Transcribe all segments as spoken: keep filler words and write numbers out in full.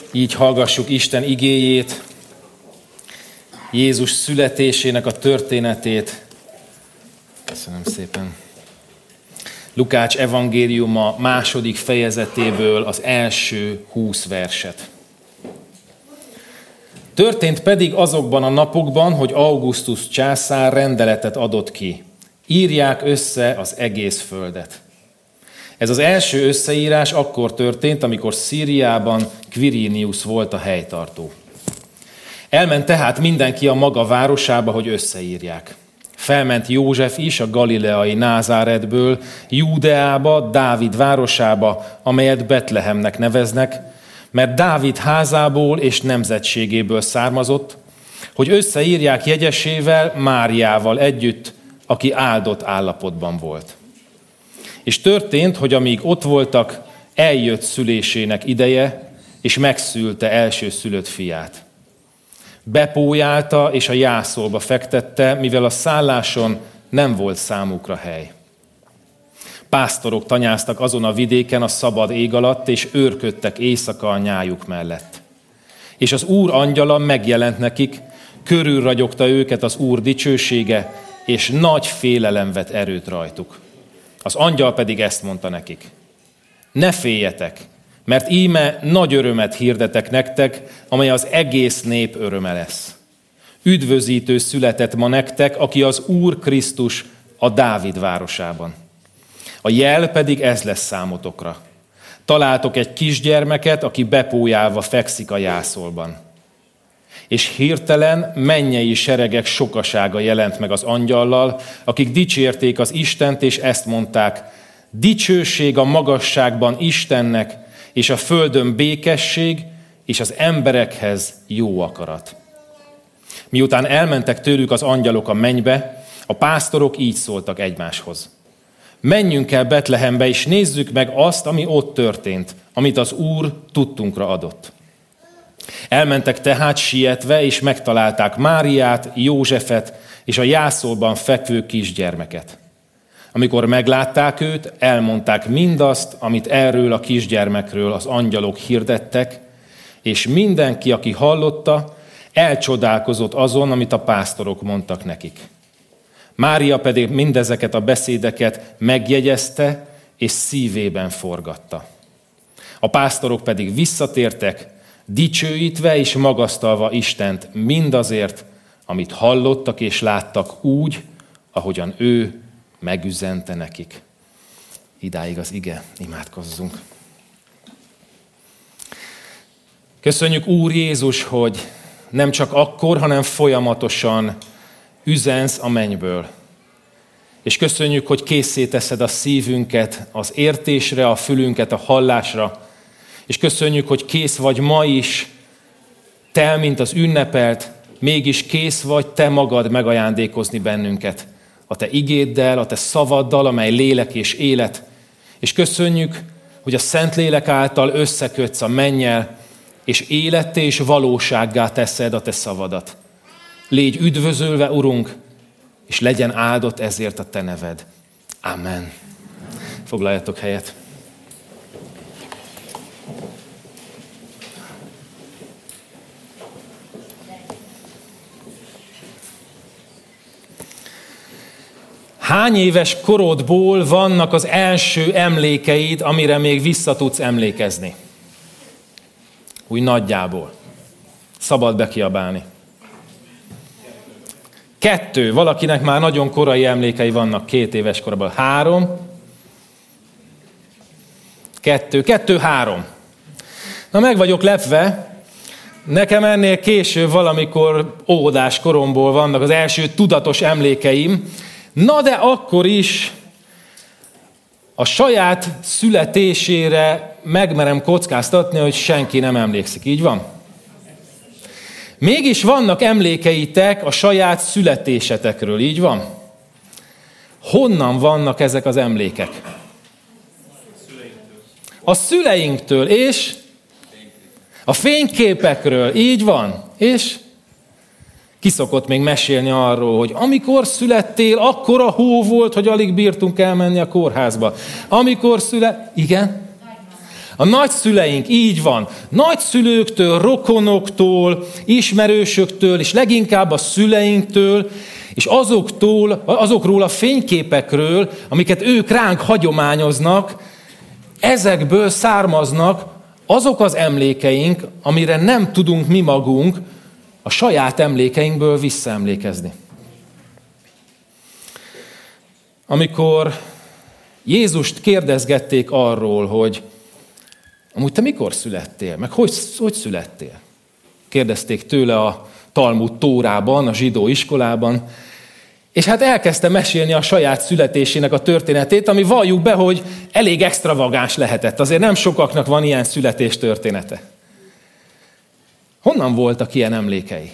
így hallgassuk Isten igéjét, Jézus születésének a történetét. Köszönöm szépen. Lukács evangéliuma második fejezetéből az első húsz verset. Történt pedig azokban a napokban, hogy Augustus császár rendeletet adott ki. Írják össze az egész földet. Ez az első összeírás akkor történt, amikor Szíriában Quirinius volt a helytartó. Elment tehát mindenki a maga városába, hogy összeírják. Felment József is a galileai Názáretből, Júdeába, Dávid városába, amelyet Betlehemnek neveznek, mert Dávid házából és nemzetségéből származott, hogy összeírják jegyesével, Máriával együtt, aki áldott állapotban volt. És történt, hogy amíg ott voltak, eljött szülésének ideje, és megszülte elsőszülött fiát. Bepójálta és a jászolba fektette, mivel a szálláson nem volt számukra hely. Pásztorok tanyáztak azon a vidéken a szabad ég alatt, és őrködtek éjszaka a nyájuk mellett. És az Úr angyala megjelent nekik, körülragyogta őket az Úr dicsősége, és nagy félelem vett erőt rajtuk. Az angyal pedig ezt mondta nekik: ne féljetek, mert íme nagy örömet hirdetek nektek, amely az egész nép öröme lesz. Üdvözítő született ma nektek, aki az Úr Krisztus a Dávid városában. A jel pedig ez lesz számotokra. Találtok egy kisgyermeket, aki bepójálva fekszik a jászolban. És hirtelen mennyei seregek sokasága jelent meg az angyallal, akik dicsérték az Istent, és ezt mondták: dicsőség a magasságban Istennek, és a földön békesség, és az emberekhez jó akarat. Miután elmentek tőlük az angyalok a mennybe, a pásztorok így szóltak egymáshoz: menjünk el Betlehembe, és nézzük meg azt, ami ott történt, amit az Úr tudtunkra adott. Elmentek tehát sietve, és megtalálták Máriát, Józsefet és a jászolban fekvő kisgyermeket. Amikor meglátták őt, elmondták mindazt, amit erről a kisgyermekről az angyalok hirdettek, és mindenki, aki hallotta, elcsodálkozott azon, amit a pásztorok mondtak nekik. Mária pedig mindezeket a beszédeket megjegyezte, és szívében forgatta. A pásztorok pedig visszatértek, dicsőítve és magasztalva Istent mindazért, amit hallottak és láttak úgy, ahogyan ő megüzente nekik. Idáig az ige, imádkozzunk. Köszönjük, Úr Jézus, hogy nem csak akkor, hanem folyamatosan üzensz a mennyből. És köszönjük, hogy készé teszed a szívünket az értésre, a fülünket a hallásra, és köszönjük, hogy kész vagy ma is, te, mint az ünnepelt, mégis kész vagy te magad megajándékozni bennünket a te igéddel, a te szavaddal, amely lélek és élet. És köszönjük, hogy a Szentlélek által összekötsz a mennyel, és életté és valósággá teszed a te szavadat. Légy üdvözölve, Urunk, és legyen áldott ezért a te neved. Amen. Foglaljatok helyet. Hány éves korodból vannak az első emlékeid, amire még vissza tudsz emlékezni? Úgy nagyjából. Szabad bekiabálni. Kettő. Valakinek már nagyon korai emlékei vannak két éves korban. Három. Kettő. Kettő, három. Na, meg vagyok lepve. Nekem ennél később valamikor óvodás koromból vannak az első tudatos emlékeim. Na de akkor is a saját születésére megmerem kockáztatni, hogy senki nem emlékszik. Így van? Mégis vannak emlékeitek a saját születésetekről. Így van? Honnan vannak ezek az emlékek? A szüleinktől. És? A fényképekről. Így van? És? Ki szokott még mesélni arról, hogy amikor születtél, akkora hó volt, hogy alig bírtunk elmenni a kórházba. Amikor szület... Igen? A nagyszüleink, így van, nagyszülőktől, rokonoktól, ismerősöktől, és leginkább a szüleinktől, és azoktól, azokról a fényképekről, amiket ők ránk hagyományoznak, ezekből származnak azok az emlékeink, amire nem tudunk mi magunk a saját emlékeinkből visszaemlékezni. Amikor Jézust kérdezgették arról, hogy amúgy te mikor születtél, meg hogy, hogy születtél? Kérdezték tőle a Talmud Tórában, a zsidó iskolában, és hát elkezdte mesélni a saját születésének a történetét, ami valljuk be, hogy elég extravagáns lehetett. Azért nem sokaknak van ilyen születés története. Honnan voltak ilyen emlékei?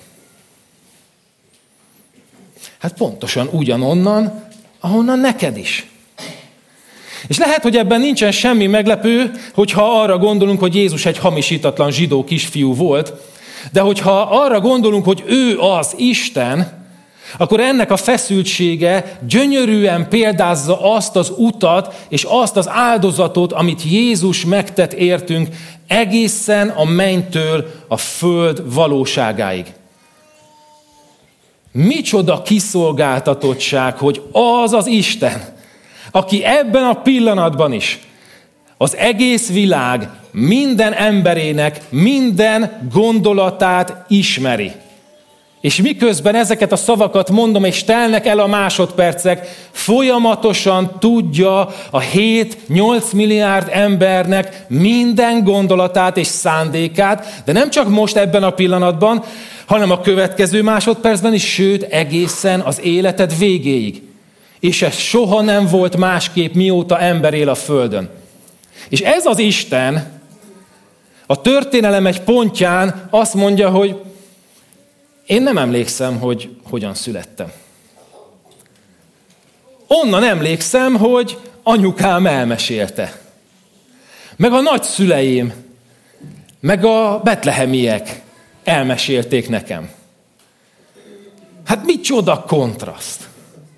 Hát pontosan ugyanonnan, ahonnan neked is. És lehet, hogy ebben nincsen semmi meglepő, hogyha arra gondolunk, hogy Jézus egy hamisítatlan zsidó kisfiú volt, de hogyha arra gondolunk, hogy ő az Isten, akkor ennek a feszültsége gyönyörűen példázza azt az utat és azt az áldozatot, amit Jézus megtett értünk egészen a mennytől a föld valóságáig. Micsoda kiszolgáltatottság, hogy az az Isten, aki ebben a pillanatban is az egész világ minden emberének minden gondolatát ismeri. És miközben ezeket a szavakat mondom, és telnek el a másodpercek, folyamatosan tudja a hét-nyolc milliárd embernek minden gondolatát és szándékát, de nem csak most ebben a pillanatban, hanem a következő másodpercben is, sőt egészen az életed végéig. És ez soha nem volt másképp, mióta ember él a földön. És ez az Isten a történelem egy pontján azt mondja, hogy én nem emlékszem, hogy hogyan születtem. Onnan emlékszem, hogy anyukám elmesélte. Meg a nagyszüleim, meg a betlehemiek elmesélték nekem. Hát micsoda kontraszt.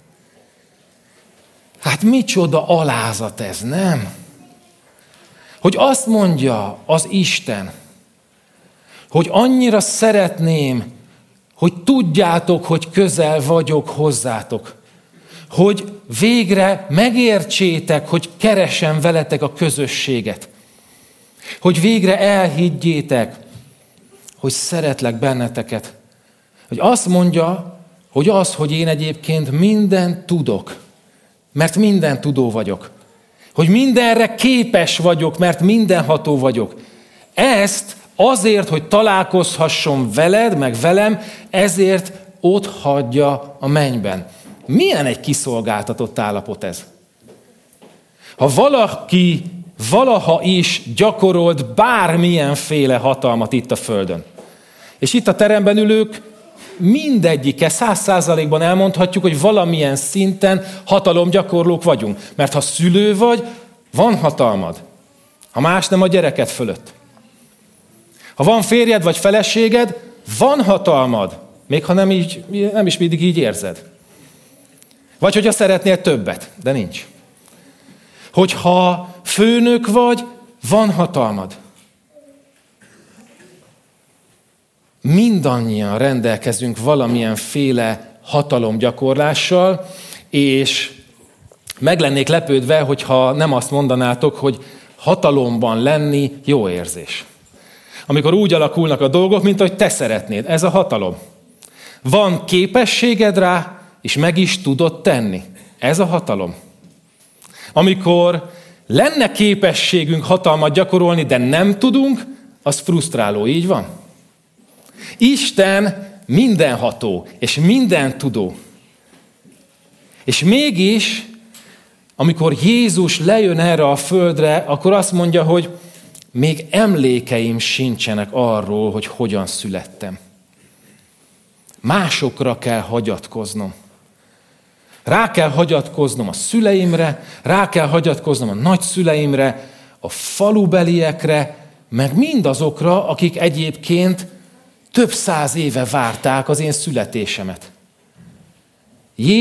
Hát micsoda alázat ez, nem? Hogy azt mondja az Isten, hogy annyira szeretném, hogy tudjátok, hogy közel vagyok hozzátok. Hogy végre megértsétek, hogy keresem veletek a közösséget. Hogy végre elhiggyétek, hogy szeretlek benneteket. Hogy azt mondja, hogy az, hogy én egyébként mindent tudok, mert minden tudó vagyok. Hogy mindenre képes vagyok, mert mindenható vagyok. Ezt azért, hogy találkozhasson veled, meg velem, ezért ott hagyja a mennyben. Milyen egy kiszolgáltatott állapot ez? Ha valaki valaha is gyakorolt bármilyenféle hatalmat itt a földön, és itt a teremben ülők mindegyike száz százalékban elmondhatjuk, hogy valamilyen szinten hatalomgyakorlók vagyunk. Mert ha szülő vagy, van hatalmad. Ha más nem a gyereket fölött. Ha van férjed vagy feleséged, van hatalmad. Még ha nem, így, nem is mindig így érzed. Vagy hogyha szeretnél többet, de nincs. Hogyha főnök vagy, van hatalmad. Mindannyian rendelkezünk valamilyen féle hatalomgyakorlással, és meg lennék lepődve, hogyha nem azt mondanátok, hogy hatalomban lenni jó érzés. Amikor úgy alakulnak a dolgok, mint ahogy te szeretnéd. Ez a hatalom. Van képességed rá, és meg is tudod tenni. Ez a hatalom. Amikor lenne képességünk hatalmat gyakorolni, de nem tudunk, az frusztráló, így van? Isten mindenható, és minden tudó. És mégis, amikor Jézus lejön erre a földre, akkor azt mondja, hogy még emlékeim sincsenek arról, hogy hogyan születtem. Másokra kell hagyatkoznom. Rá kell hagyatkoznom a szüleimre, rá kell hagyatkoznom a nagyszüleimre, a falubeliekre, meg mindazokra, akik egyébként több száz éve várták az én születésemet.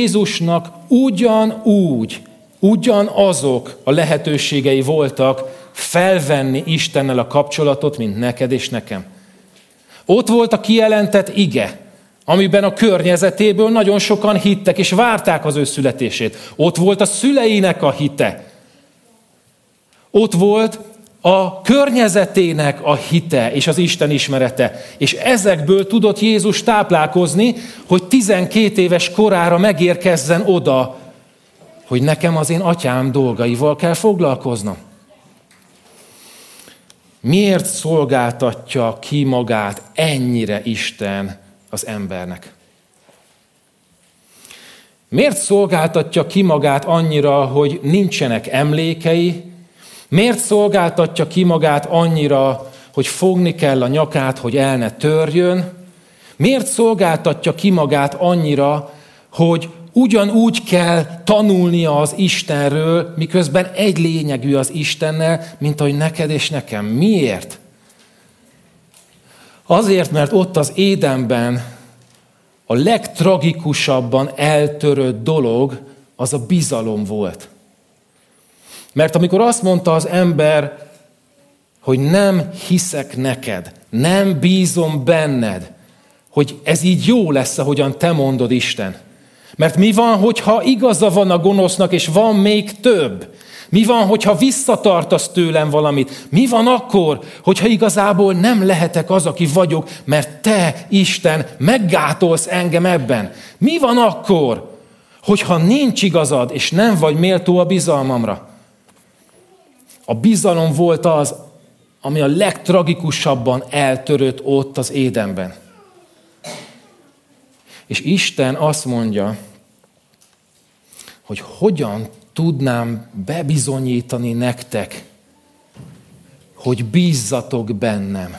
Jézusnak ugyanúgy, ugyanazok a lehetőségei voltak felvenni Istennel a kapcsolatot, mint neked és nekem. Ott volt a kijelentett ige, amiben a környezetéből nagyon sokan hittek, és várták az ő születését. Ott volt a szüleinek a hite. Ott volt a környezetének a hite és az Isten ismerete. És ezekből tudott Jézus táplálkozni, hogy tizenkét éves korára megérkezzen oda, hogy nekem az én atyám dolgaival kell foglalkoznom. Miért szolgáltatja ki magát ennyire Isten az embernek? Miért szolgáltatja ki magát annyira, hogy nincsenek emlékei? Miért szolgáltatja ki magát annyira, hogy fogni kell a nyakát, hogy el ne törjön? Miért szolgáltatja ki magát annyira, hogy ugyanúgy kell tanulnia az Istenről, miközben egy lényegű az Istennel, mint ahogy neked és nekem? Miért? Azért, mert ott az Édenben a legtragikusabban eltörött dolog az a bizalom volt. Mert amikor azt mondta az ember, hogy nem hiszek neked, nem bízom benned, hogy ez így jó lesz, ahogyan te mondod, Isten. Mert mi van, hogyha igaza van a gonosznak, és van még több? Mi van, hogyha visszatartasz tőlem valamit? Mi van akkor, hogyha igazából nem lehetek az, aki vagyok, mert te, Isten, meggátolsz engem ebben? Mi van akkor, hogyha nincs igazad, és nem vagy méltó a bizalmamra? A bizalom volt az, ami a legtragikusabban eltörött ott az Édenben. És Isten azt mondja, hogy hogyan tudnám bebizonyítani nektek, hogy bízzatok bennem.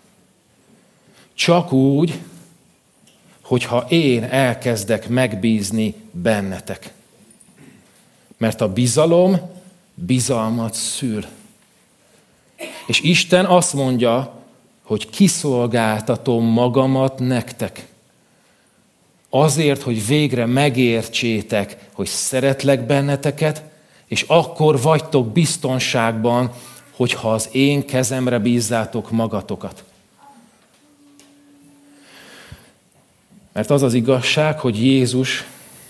Csak úgy, hogyha én elkezdek megbízni bennetek. Mert a bizalom bizalmat szül. És Isten azt mondja, hogy kiszolgáltatom magamat nektek. Azért, hogy végre megértsétek, hogy szeretlek benneteket, és akkor vagytok biztonságban, hogyha az én kezemre bízzátok magatokat. Mert az az igazság, hogy Jézus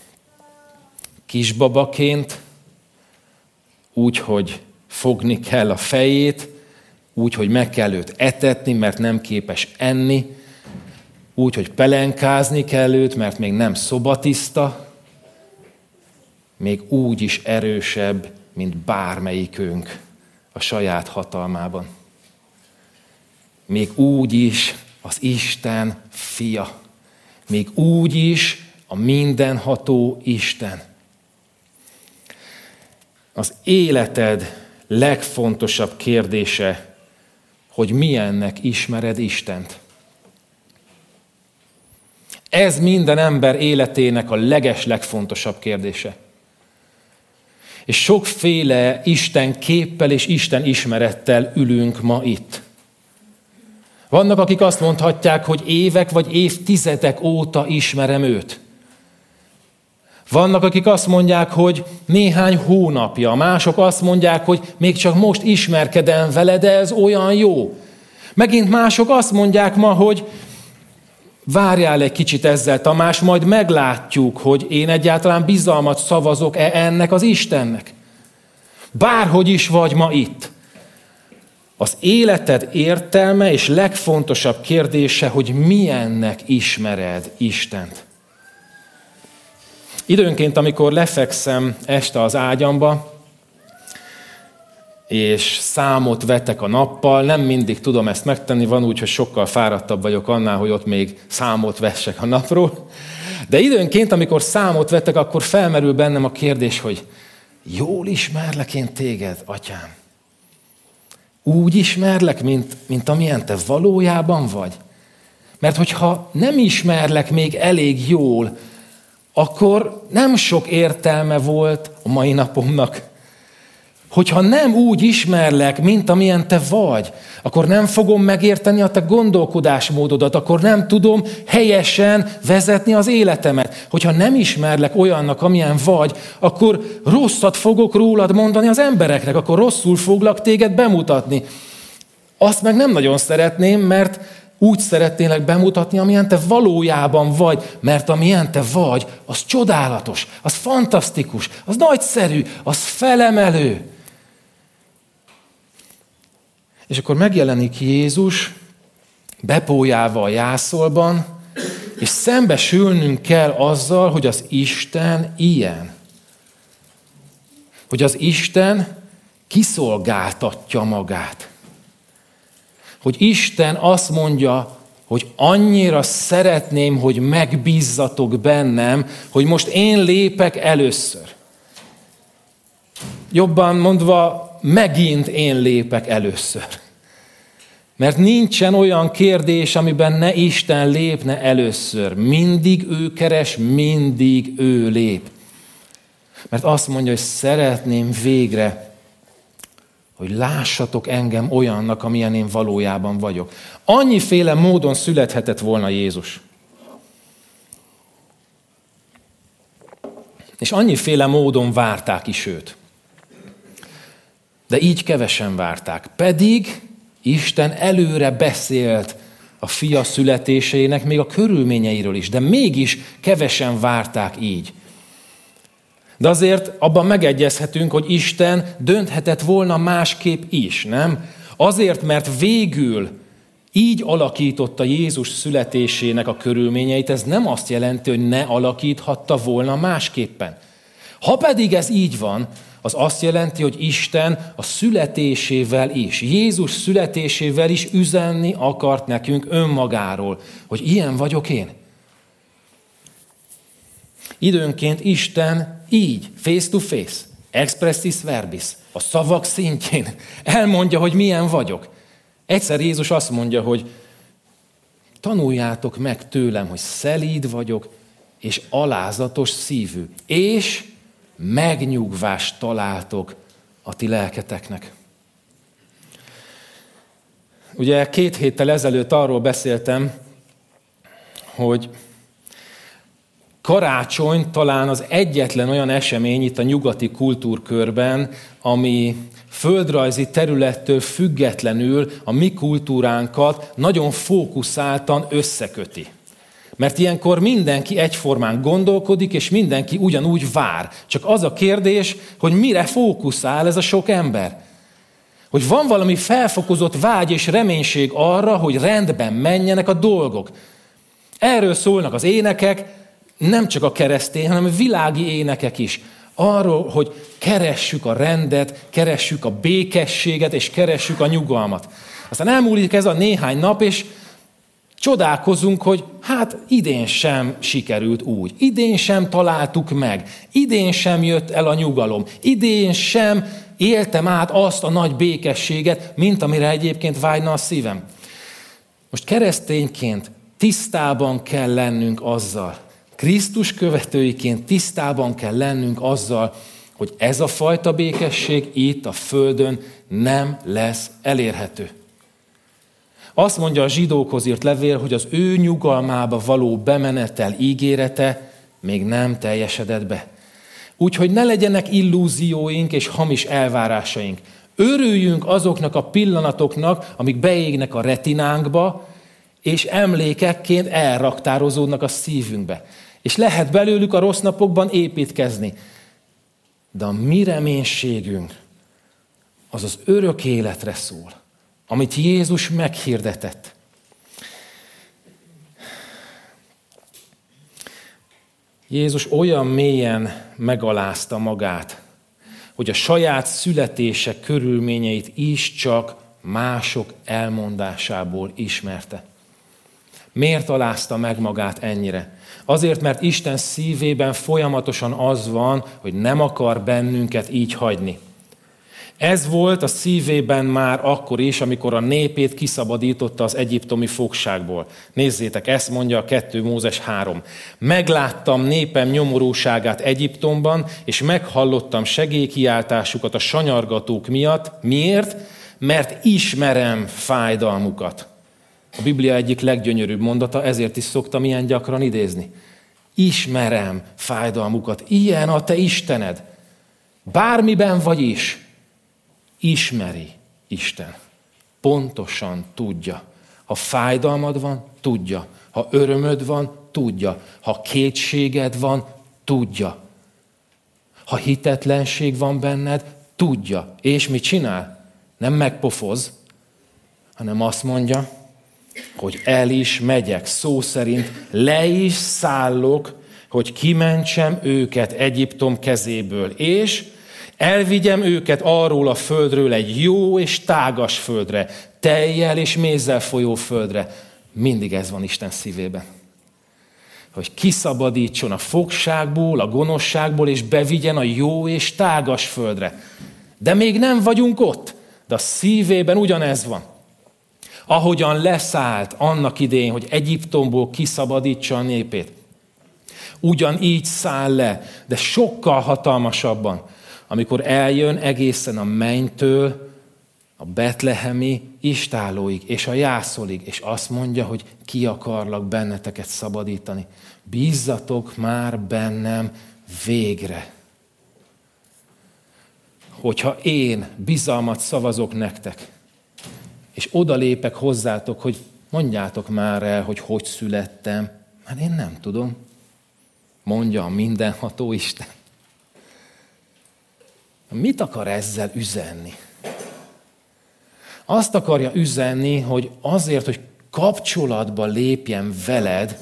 kisbabaként, úgy, hogy fogni kell a fejét, úgy, hogy meg kell őt etetni, mert nem képes enni, úgy, hogy pelenkázni kell őt, mert még nem szobatiszta, még úgy is erősebb, mint bármelyikünk a saját hatalmában. Még úgy is az Isten fia. Még úgy is a mindenható Isten. Az életed legfontosabb kérdése, hogy milyennek ismered Istent. Ez minden ember életének a legeslegfontosabb kérdése. És sokféle Isten képpel és Isten ismerettel ülünk ma itt. Vannak, akik azt mondhatják, hogy évek vagy évtizedek óta ismerem őt. Vannak, akik azt mondják, hogy néhány hónapja. Mások azt mondják, hogy még csak most ismerkedem vele, de ez olyan jó. Megint mások azt mondják ma, hogy várjál egy kicsit ezzel, Tamás, majd meglátjuk, hogy én egyáltalán bizalmat szavazok-e ennek az Istennek. Bárhogy is vagy ma itt. Az életed értelme és legfontosabb kérdése, hogy milyennek ismered Istent. Időnként, amikor lefekszem este az ágyamba, és számot vetek a nappal, nem mindig tudom ezt megtenni, van úgy, hogy sokkal fáradtabb vagyok annál, hogy ott még számot vessek a napról. De időnként, amikor számot vetek, akkor felmerül bennem a kérdés, hogy jól ismerlek én téged, atyám? Úgy ismerlek, mint, mint amilyen te valójában vagy? Mert hogyha nem ismerlek még elég jól, akkor nem sok értelme volt a mai napomnak, hogyha nem úgy ismerlek, mint amilyen te vagy, akkor nem fogom megérteni a te gondolkodásmódodat, akkor nem tudom helyesen vezetni az életemet. Hogyha nem ismerlek olyannak, amilyen vagy, akkor rosszat fogok rólad mondani az embereknek, akkor rosszul foglak téged bemutatni. Azt meg nem nagyon szeretném, mert úgy szeretnélek bemutatni, amilyen te valójában vagy, mert amilyen te vagy, az csodálatos, az fantasztikus, az nagyszerű, az felemelő. És akkor megjelenik Jézus bepójálva a jászolban, és szembesülnünk kell azzal, hogy az Isten ilyen. Hogy az Isten kiszolgáltatja magát. Hogy Isten azt mondja, hogy annyira szeretném, hogy megbízzatok bennem, hogy most én lépek először. Jobban mondva, megint én lépek először. Mert nincsen olyan kérdés, amiben ne Isten lépne először. Mindig ő keres, mindig ő lép. Mert azt mondja, hogy szeretném végre, hogy lássatok engem olyannak, amilyen én valójában vagyok. Annyiféle módon születhetett volna Jézus. És annyiféle módon várták is őt. De így kevesen várták. Pedig Isten előre beszélt a fia születésének, még a körülményeiről is, de mégis kevesen várták így. De azért abban megegyezhetünk, hogy Isten dönthetett volna másképp is, nem? Azért, mert végül így alakította Jézus születésének a körülményeit, ez nem azt jelenti, hogy ne alakíthatta volna másképpen. Ha pedig ez így van, az azt jelenti, hogy Isten a születésével is, Jézus születésével is üzenni akart nekünk önmagáról, hogy ilyen vagyok én. Időnként Isten így, face to face, expressis verbis, a szavak szintjén elmondja, hogy milyen vagyok. Egyszer Jézus azt mondja, hogy tanuljátok meg tőlem, hogy szelíd vagyok, és alázatos szívű, és megnyugvást találtok a ti lelketeknek. Ugye két héttel ezelőtt arról beszéltem, hogy karácsony talán az egyetlen olyan esemény itt a nyugati kultúrkörben, ami földrajzi területtől függetlenül a mi kultúránkat nagyon fókuszáltan összeköti. Mert ilyenkor mindenki egyformán gondolkodik, és mindenki ugyanúgy vár. Csak az a kérdés, hogy mire fókuszál ez a sok ember. Hogy van valami felfokozott vágy és reménység arra, hogy rendben menjenek a dolgok. Erről szólnak az énekek, nem csak a keresztény, hanem a világi énekek is. Arról, hogy keressük a rendet, keressük a békességet, és keressük a nyugalmat. Aztán elmúlik ez a néhány nap, és csodálkozunk, hogy hát idén sem sikerült úgy. Idén sem találtuk meg. Idén sem jött el a nyugalom. Idén sem éltem át azt a nagy békességet, mint amire egyébként vágyna a szívem. Most keresztényként tisztában kell lennünk azzal, Krisztus követőiként tisztában kell lennünk azzal, hogy ez a fajta békesség itt a földön nem lesz elérhető. Azt mondja a zsidókhoz írt levél, hogy az ő nyugalmába való bemenetel ígérete még nem teljesedett be. Úgyhogy ne legyenek illúzióink és hamis elvárásaink. Örüljünk azoknak a pillanatoknak, amik beégnek a retinánkba, és emlékekként elraktározódnak a szívünkbe. És lehet belőlük a rossz napokban építkezni. De a mi reménységünk az az örök életre szól, amit Jézus meghirdetett. Jézus olyan mélyen megalázta magát, hogy a saját születése körülményeit is csak mások elmondásából ismerte. Miért alázta meg magát ennyire? Azért, mert Isten szívében folyamatosan az van, hogy nem akar bennünket így hagyni. Ez volt a szívében már akkor is, amikor a népét kiszabadította az egyiptomi fogságból. Nézzétek, ezt mondja a kettő Mózes három. Megláttam népem nyomorúságát Egyiptomban, és meghallottam segélykiáltásukat a sanyargatók miatt. Miért? Mert ismerem fájdalmukat. A Biblia egyik leggyönyörűbb mondata, ezért is szoktam ilyen gyakran idézni. Ismerem fájdalmukat. Ilyen a te Istened. Bármiben vagy is. Ismeri Isten. Pontosan tudja. Ha fájdalmad van, tudja. Ha örömöd van, tudja. Ha kétséged van, tudja. Ha hitetlenség van benned, tudja. És mit csinál? Nem megpofoz, hanem azt mondja, hogy el is megyek, szó szerint le is szállok, hogy kimentsem őket Egyiptom kezéből, és elvigyem őket arról a földről egy jó és tágas földre, tejjel és mézzel folyó földre. Mindig ez van Isten szívében. Hogy kiszabadítson a fogságból, a gonoszságból, és bevigyen a jó és tágas földre. De még nem vagyunk ott, de a szívében ugyanez van. Ahogyan leszállt annak idején, hogy Egyiptomból kiszabadítsa a népét. Ugyanígy száll le, de sokkal hatalmasabban, amikor eljön egészen a mennytől a betlehemi istállóig és a jászolig, és azt mondja, hogy ki akarlak benneteket szabadítani. Bízzatok már bennem végre. Hogyha én bizalmat szavazok nektek, és odalépek hozzátok, hogy mondjátok már el, hogy hogy születtem, mert én nem tudom. Mondja a mindenható Isten. Mit akar ezzel üzenni? Azt akarja üzenni, hogy azért, hogy kapcsolatba lépjen veled,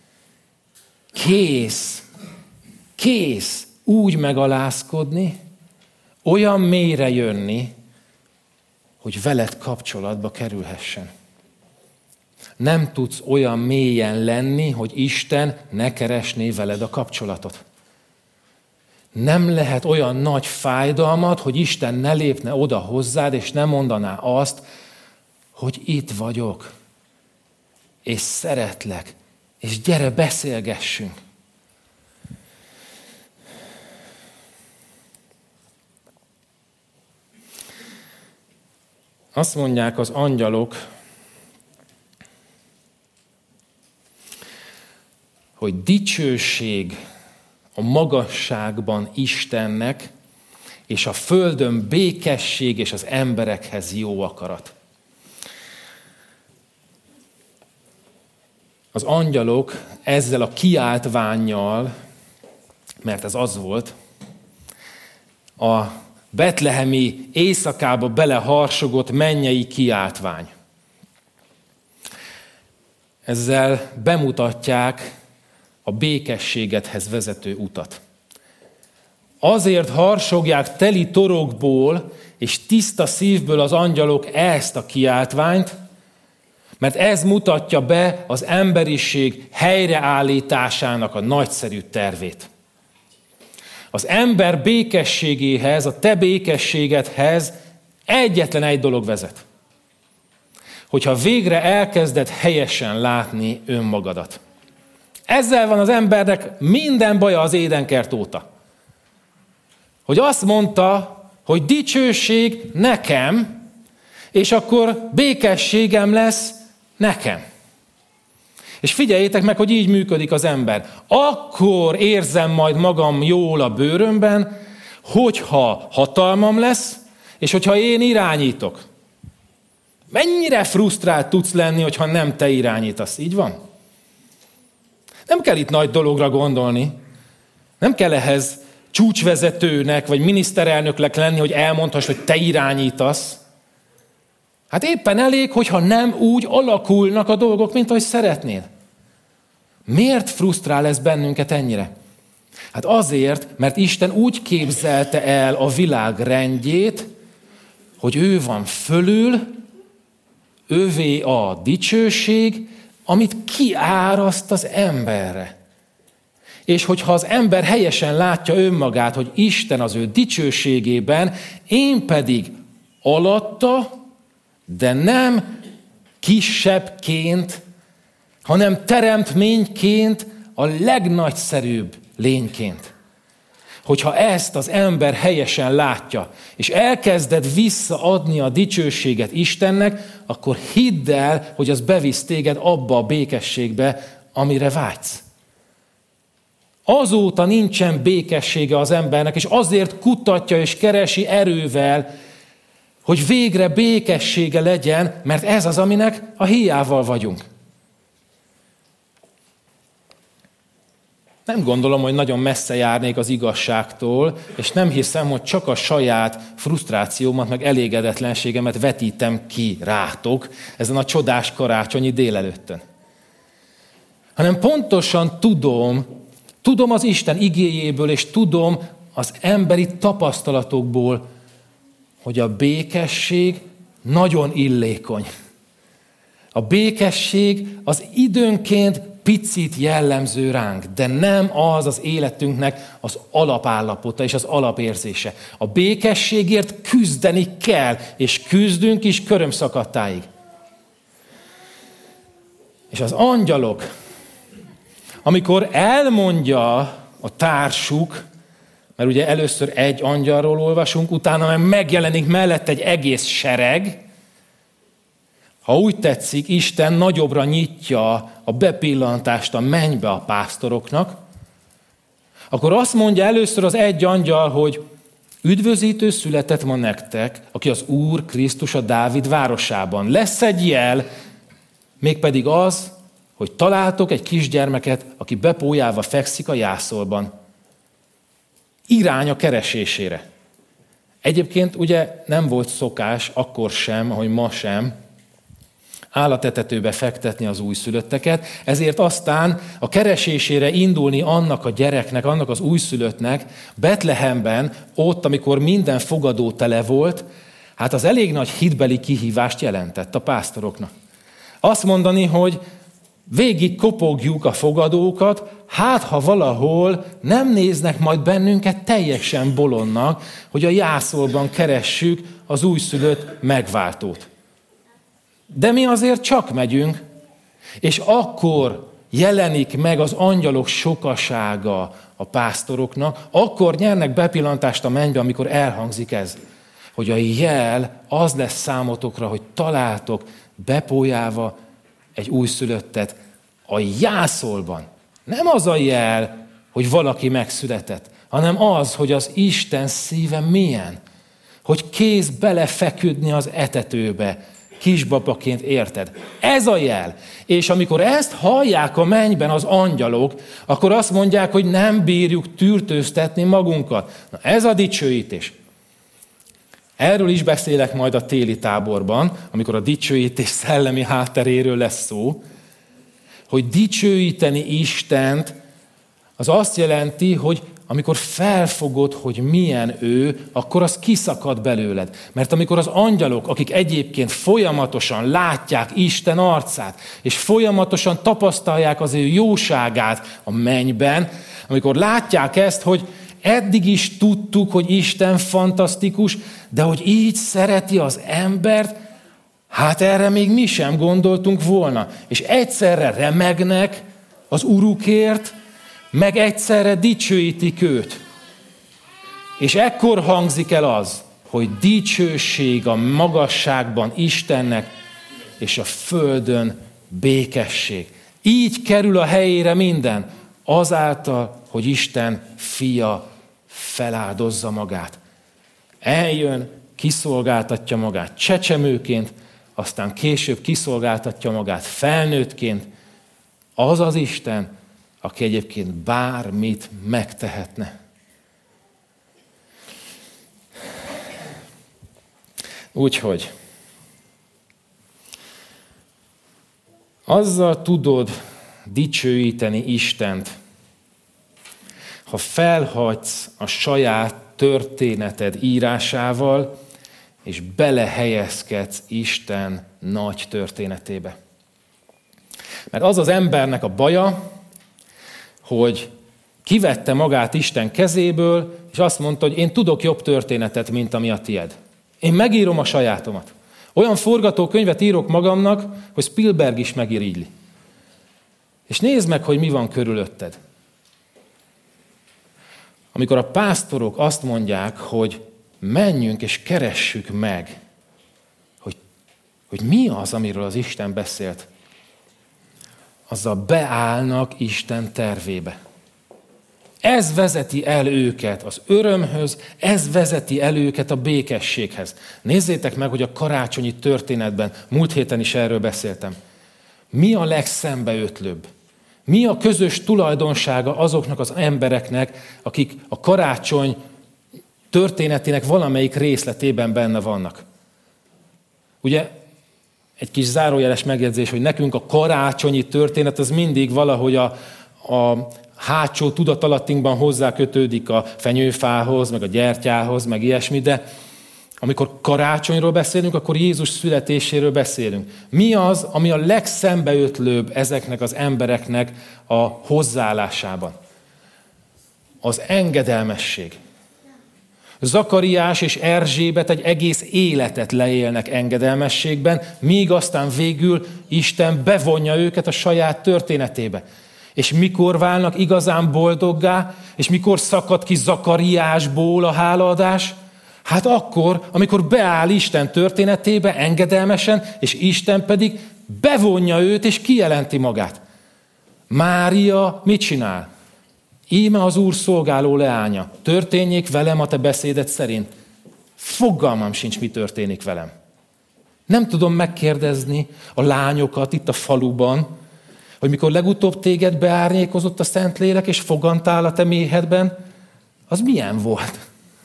kész, kész úgy megalázkodni, olyan mélyre jönni, hogy veled kapcsolatba kerülhessen. Nem tudsz olyan mélyen lenni, hogy Isten ne keresné veled a kapcsolatot. Nem lehet olyan nagy fájdalmat, hogy Isten ne lépne oda hozzád, és ne mondaná azt, hogy itt vagyok, és szeretlek, és gyere, beszélgessünk. Azt mondják az angyalok, hogy dicsőség a magasságban Istennek, és a földön békesség és az emberekhez jó akarat. Az angyalok ezzel a kiáltvánnyal, mert ez az volt, a betlehemi éjszakába beleharsogott mennyei kiáltvány. Ezzel bemutatják a békességedhez vezető utat. Azért harsogják teli torokból és tiszta szívből az angyalok ezt a kiáltványt, mert ez mutatja be az emberiség helyreállításának a nagyszerű tervét. Az ember békességéhez, a te békességedhez egyetlen egy dolog vezet. Hogyha végre elkezded helyesen látni önmagadat. Ezzel van az embernek minden baja az édenkert óta. Hogy azt mondta, hogy dicsőség nekem, és akkor békességem lesz nekem. És figyeljétek meg, hogy így működik az ember. Akkor érzem majd magam jól a bőrömben, hogyha hatalmam lesz, és hogyha én irányítok. Mennyire frusztrált tudsz lenni, hogyha nem te irányítasz. Így van? Nem kell itt nagy dologra gondolni. Nem kell ehhez csúcsvezetőnek, vagy miniszterelnöknek lenni, hogy elmondhass, hogy te irányítasz. Hát éppen elég, hogyha nem úgy alakulnak a dolgok, mint ahogy szeretnél. Miért frusztrál ez bennünket ennyire? Hát azért, mert Isten úgy képzelte el a világ rendjét, hogy ő van fölül, ővé a dicsőség, amit kiáraszt az emberre. És hogyha az ember helyesen látja önmagát, hogy Isten az ő dicsőségében, én pedig alatta, de nem kisebbként, hanem teremtményként, a legnagyszerűbb lényként. Hogyha ezt az ember helyesen látja, és elkezded visszaadni a dicsőséget Istennek, akkor hidd el, hogy az bevisz téged abba a békességbe, amire vágysz. Azóta nincsen békessége az embernek, és azért kutatja és keresi erővel, hogy végre békessége legyen, mert ez az, aminek a híjával vagyunk. Nem gondolom, hogy nagyon messze járnék az igazságtól, és nem hiszem, hogy csak a saját frusztrációmat, meg elégedetlenségemet vetítem ki rátok ezen a csodás karácsonyi délelőttön. Hanem pontosan tudom, tudom az Isten igéjéből, és tudom az emberi tapasztalatokból, hogy a békesség nagyon illékony. A békesség az időnként picit jellemző ránk, de nem az az életünknek az alapállapota és az alapérzése. A békességért küzdeni kell, és küzdünk is körömszakadtáig. És az angyalok, amikor elmondja a társuk, mert ugye először egy angyalról olvasunk, utána meg megjelenik mellett egy egész sereg, ha úgy tetszik, Isten nagyobbra nyitja a bepillantást a mennybe a pásztoroknak, akkor azt mondja először az egy angyal, hogy üdvözítő született ma nektek, aki az Úr Krisztus a Dávid városában. Lesz egy jel, mégpedig az, hogy találtok egy kisgyermeket, aki bepójálva fekszik a jászolban. Irány a keresésére. Egyébként ugye nem volt szokás, akkor sem, ahogy ma sem, állatetetőbe fektetni az újszülötteket, ezért aztán a keresésére indulni annak a gyereknek, annak az újszülöttnek Betlehemben, ott, amikor minden fogadó tele volt, hát az elég nagy hitbeli kihívást jelentett a pásztoroknak. Azt mondani, hogy végig kopogjuk a fogadókat, hát ha valahol nem néznek majd bennünket teljesen bolondnak, hogy a jászolban keressük az újszülött megváltót. De mi azért csak megyünk, és akkor jelenik meg az angyalok sokasága a pásztoroknak, akkor nyernek bepillantást a mennybe, amikor elhangzik ez, hogy a jel az lesz számotokra, hogy találtok bepójálva egy újszülöttet a jászolban. Nem az a jel, hogy valaki megszületett, hanem az, hogy az Isten szíve milyen, hogy kész belefeküdni az etetőbe, kisbabaként, érted? Ez a jel. És amikor ezt hallják a mennyben az angyalok, akkor azt mondják, hogy nem bírjuk tűrtőztetni magunkat. Na, ez a dicsőítés. Erről is beszélek majd a téli táborban, amikor a dicsőítés szellemi hátteréről lesz szó, hogy dicsőíteni Istent, az azt jelenti, hogy amikor felfogod, hogy milyen ő, akkor az kiszakad belőled. Mert amikor az angyalok, akik egyébként folyamatosan látják Isten arcát, és folyamatosan tapasztalják az ő jóságát a mennyben, amikor látják ezt, hogy eddig is tudtuk, hogy Isten fantasztikus, de hogy így szereti az embert, hát erre még mi sem gondoltunk volna. És egyszerre remegnek az Urukért, meg egyszerre dicsőítik őt. És ekkor hangzik el az, hogy dicsőség a magasságban Istennek, és a földön békesség. Így kerül a helyére minden, azáltal, hogy Isten fia feláldozza magát. Eljön, kiszolgáltatja magát csecsemőként, aztán később kiszolgáltatja magát felnőttként. Az az Isten, aki egyébként bármit megtehetne. Úgyhogy azzal tudod dicsőíteni Istent, ha felhagysz a saját történeted írásával, és belehelyezkedsz Isten nagy történetébe. Mert az az embernek a baja, hogy Kivette magát Isten kezéből, és azt mondta, hogy én tudok jobb történetet, mint ami a tied. Én megírom a sajátomat. Olyan forgatókönyvet írok magamnak, hogy Spielberg is megirigyli. És nézd meg, hogy mi van körülötted. Amikor a pásztorok azt mondják, hogy menjünk és keressük meg, hogy, hogy mi az, amiről az Isten beszélt, azzal beállnak Isten tervébe. Ez vezeti el őket az örömhöz, ez vezeti el őket a békességhez. Nézzétek meg, hogy a karácsonyi történetben, múlt héten is erről beszéltem, mi a legszembeötlőbb? Mi a közös tulajdonsága azoknak az embereknek, akik a karácsony történetének valamelyik részletében benne vannak? Ugye egy kis zárójeles megjegyzés, hogy nekünk a karácsonyi történet az mindig valahogy a, a hátsó tudatalattinkban hozzá kötődik a fenyőfához, meg a gyertyához, meg ilyesmi, de amikor karácsonyról beszélünk, akkor Jézus születéséről beszélünk. Mi az, ami a legszembeötlőbb ezeknek az embereknek a hozzáállásában? Az engedelmesség. Zakariás és Erzsébet egy egész életet leélnek engedelmességben, míg aztán végül Isten bevonja őket a saját történetébe. És mikor válnak igazán boldoggá, és mikor szakad ki Zakariásból a hálaadás? Hát akkor, amikor beáll Isten történetébe engedelmesen, és Isten pedig bevonja őt, és kijelenti magát. Mária mit csinál? Íme az Úr szolgáló leánya. Történjék velem a te beszéded szerint. Fogalmam sincs, mi történik velem. Nem tudom megkérdezni a lányokat itt a faluban, hogy mikor legutóbb téged beárnyékozott a Szentlélek, és fogantál a te méhedben, az milyen volt?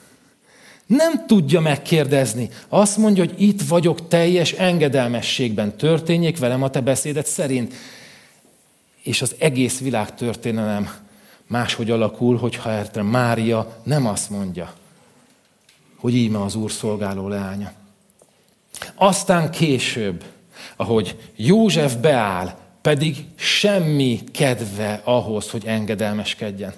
Nem tudja megkérdezni. Azt mondja, hogy itt vagyok teljes engedelmességben. Történjék velem a te beszéded szerint. És az egész világ történelem máshogy alakul, hogyha erre Mária nem azt mondja, hogy íme az Úr szolgáló leánya. Aztán később, ahogy József beáll, pedig semmi kedve ahhoz, hogy engedelmeskedjen.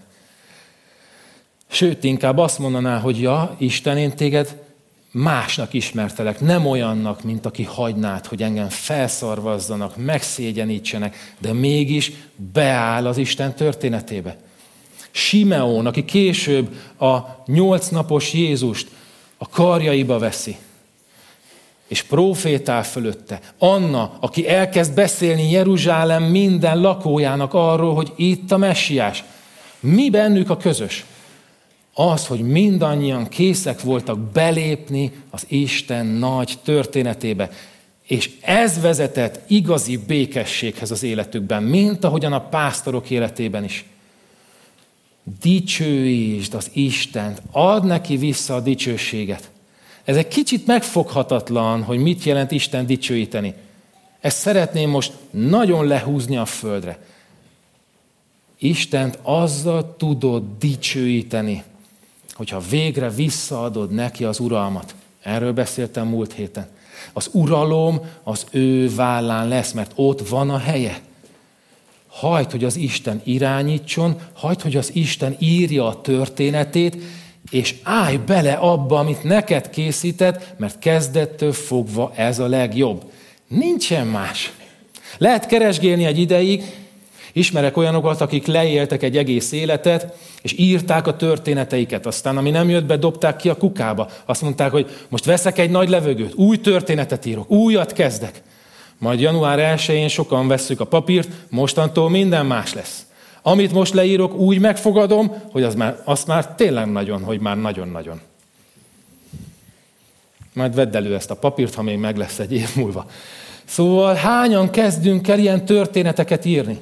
Sőt, inkább azt mondaná, hogy ja, Isten, én téged másnak ismertelek, nem olyannak, mint aki hagynád, hogy engem felszarvazzanak, megszégyenítsenek, de mégis beáll az Isten történetébe. Simeón, aki később a nyolc napos Jézust a karjaiba veszi, és prófétál fölötte. Anna, aki elkezd beszélni Jeruzsálem minden lakójának arról, hogy itt a messiás. Mi bennük a közös? Az, hogy mindannyian készek voltak belépni az Isten nagy történetébe. És ez vezetett igazi békességhez az életükben, mint ahogyan a pásztorok életében is. Dicsőítsd az Istent, add neki vissza a dicsőséget. Ez egy kicsit megfoghatatlan, hogy mit jelent Isten dicsőíteni. Ezt szeretném most nagyon lehúzni a földre. Istent azzal tudod dicsőíteni, hogyha végre visszaadod neki az uralmat. Erről beszéltem múlt héten. Az uralom az ő vállán lesz, mert ott van a helye. Hagyd, hogy az Isten irányítson, hagyd, hogy az Isten írja a történetét, és állj bele abba, amit neked készített, mert kezdettől fogva ez a legjobb. Nincsen más. Lehet keresgélni egy ideig, ismerek olyanokat, akik leéltek egy egész életet, és írták a történeteiket. Aztán, ami nem jött be, dobták ki a kukába. Azt mondták, hogy most veszek egy nagy levegőt, új történetet írok, újat kezdek. Majd január elsején sokan vesszük a papírt, mostantól minden más lesz. Amit most leírok, úgy megfogadom, hogy az már, azt már tényleg nagyon, hogy már nagyon-nagyon. Majd vedd elő ezt a papírt, ha még meg lesz egy év múlva. Szóval hányan kezdünk el ilyen történeteket írni?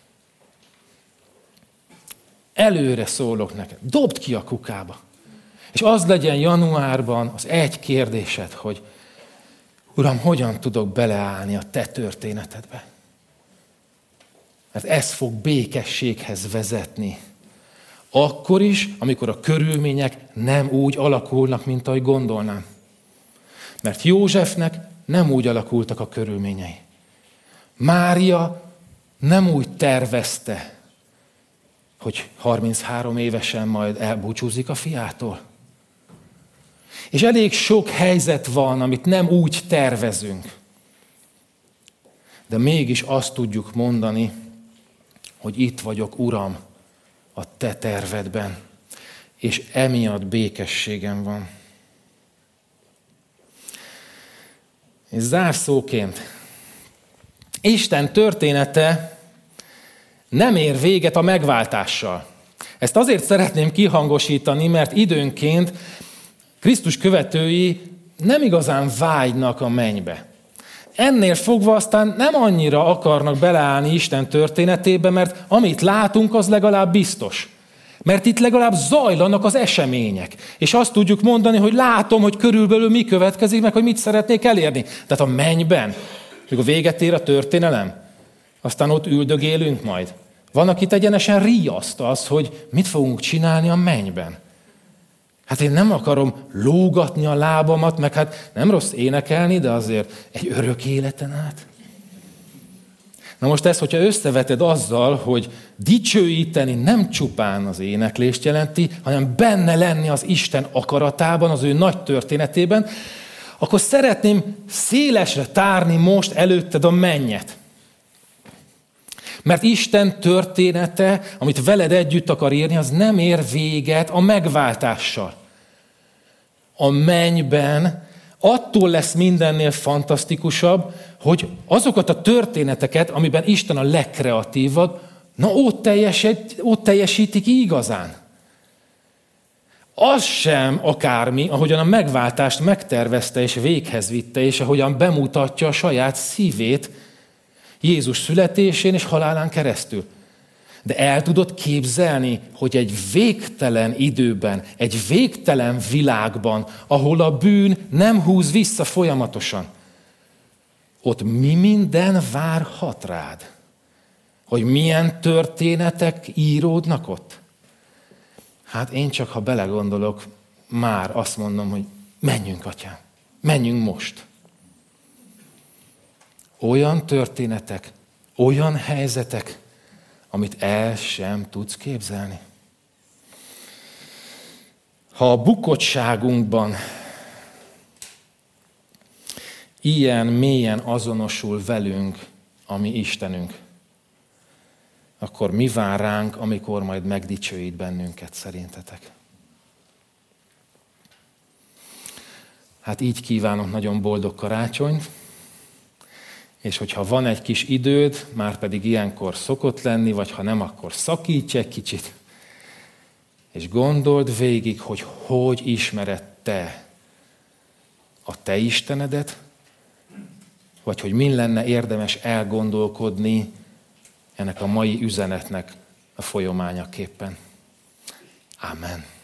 Előre szólok neked. Dobd ki a kukába. És az legyen januárban az egy kérdésed, hogy Uram, hogyan tudok beleállni a te történetedbe? Mert ez fog békességhez vezetni. Akkor is, amikor a körülmények nem úgy alakulnak, mint ahogy gondolnám. Mert Józsefnek nem úgy alakultak a körülményei. Mária nem úgy tervezte, hogy harminchárom évesen majd elbúcsúzik a fiától. És elég sok helyzet van, amit nem úgy tervezünk. De mégis azt tudjuk mondani, hogy itt vagyok, Uram, a te tervedben, és emiatt békességem van. És zárszóként, Isten története nem ér véget a megváltással. Ezt azért szeretném kihangosítani, mert időnként Krisztus követői nem igazán vágynak a mennybe. Ennél fogva aztán nem annyira akarnak beleállni Isten történetébe, mert amit látunk, az legalább biztos. Mert itt legalább zajlanak az események. És azt tudjuk mondani, hogy látom, hogy körülbelül mi következik, meg hogy mit szeretnék elérni. Tehát a mennyben, mikor véget ér a történelem, aztán ott üldögélünk majd. Van, akit egyenesen riaszt az, hogy mit fogunk csinálni a mennyben. Hát én nem akarom lógatni a lábamat, meg hát nem rossz énekelni, de azért egy örök életen át. Na most ezt, hogyha összeveted azzal, hogy dicsőíteni nem csupán az éneklést jelenti, hanem benne lenni az Isten akaratában, az ő nagy történetében, akkor szeretném szélesre tárni most előtted a mennyet. Mert Isten története, amit veled együtt akar írni, az nem ér véget a megváltással. A mennyben attól lesz mindennél fantasztikusabb, hogy azokat a történeteket, amiben Isten a legkreatívabb, na ott, teljesít, ott teljesítik igazán. Az sem akármi, ahogyan a megváltást megtervezte és véghez vitte, és ahogyan bemutatja a saját szívét Jézus születésén és halálán keresztül. De el tudod képzelni, hogy egy végtelen időben, egy végtelen világban, ahol a bűn nem húz vissza folyamatosan, ott mi minden várhat rád? Hogy milyen történetek íródnak ott? Hát én csak, ha belegondolok, már azt mondom, hogy menjünk, atyám, menjünk most. Olyan történetek, olyan helyzetek, amit el sem tudsz képzelni. Ha a bukottságunkban ilyen mélyen azonosul velünk a mi Istenünk, akkor mi vár ránk, amikor majd megdicsőít bennünket, szerintetek? Hát így kívánok nagyon boldog karácsonyt, és hogyha van egy kis időd, már pedig ilyenkor szokott lenni, vagy ha nem, akkor szakíts egy kicsit, és gondold végig, hogy hogy ismered te a te Istenedet, vagy hogy min lenne érdemes elgondolkodni ennek a mai üzenetnek a folyamányaképpen. Amen.